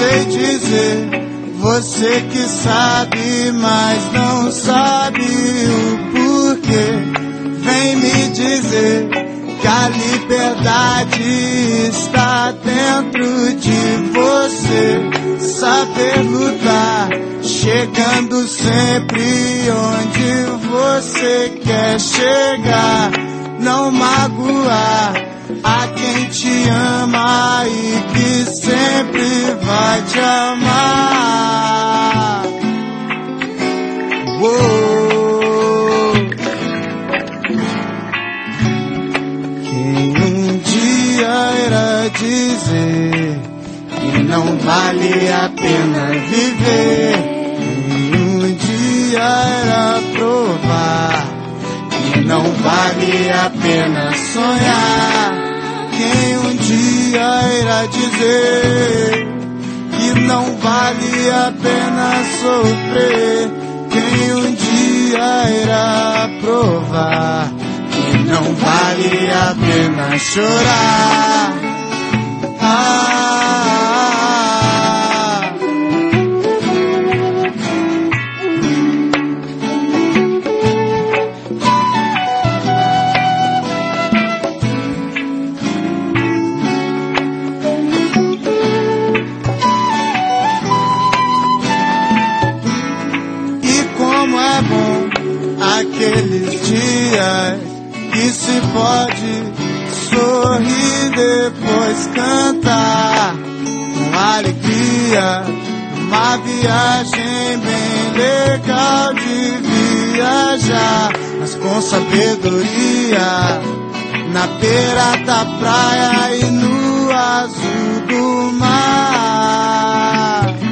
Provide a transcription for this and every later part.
sei dizer, você que sabe, mas não sabe o porquê. Vem me dizer que a liberdade está dentro de você. Saber lutar, chegando sempre onde você quer chegar. Não magoar a quem te ama e que sempre vai te amar. Uou. Quem um dia irá dizer que não vale a pena viver? Quem um dia irá provar que não vale a pena sonhar? Quem um dia irá dizer que não vale a pena sofrer? Quem um dia irá provar que não vale a pena chorar? Aqueles dias que se pode sorrir, depois cantar com alegria. Uma viagem bem legal de viajar, mas com sabedoria, na beira da praia e no azul do mar.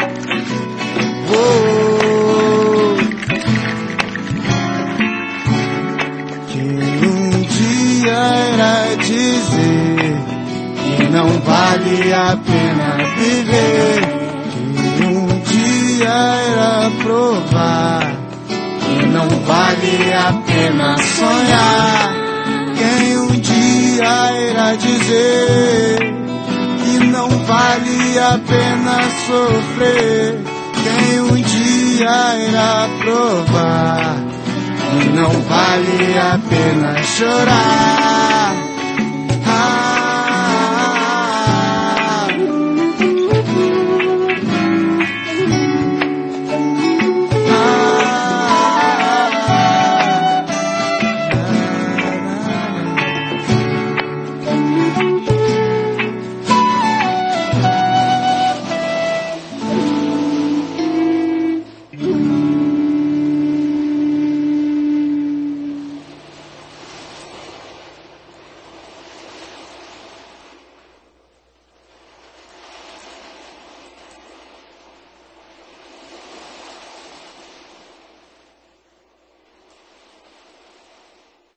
Irá dizer que não vale a pena viver, que um dia irá provar que não vale a pena sonhar. Quem um dia irá dizer que não vale a pena sofrer? Quem um dia irá provar que não vale a pena chorar?